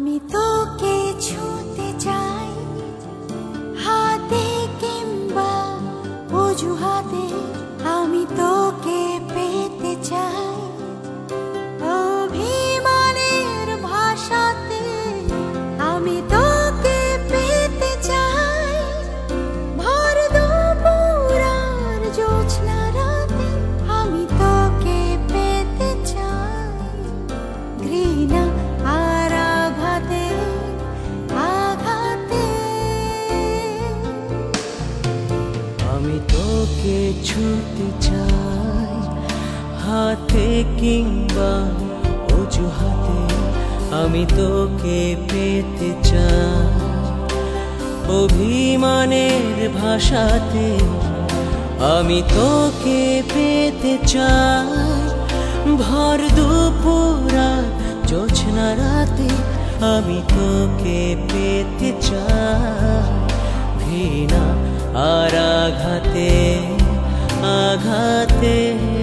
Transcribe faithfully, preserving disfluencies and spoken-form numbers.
আমি তোকে ছুঁতে চাই, হাতে কিংবা অজুহাতে আমি তোকে পেতে চাই, অভিমানের ভাষাতে আমি তোকে পেতে চাই, ভর দুপুর আর জ্যোৎস্না রাতে আমি তোকে পেতে চাই, ঘৃণা আর আঘাতে আঘাতে আমি তোকে ছুঁতে চাই, হাতে কিংবা অজুহাতে আমি তোকে পেতে চাই, অভিমানের ভাষাতে আমি তোকে পেতে চাই, ভর দুপুর আর জ্যোৎস্না রাতে আমি তোকে পেতে চাই, ঘৃণা আর আঘাতে আঘাতে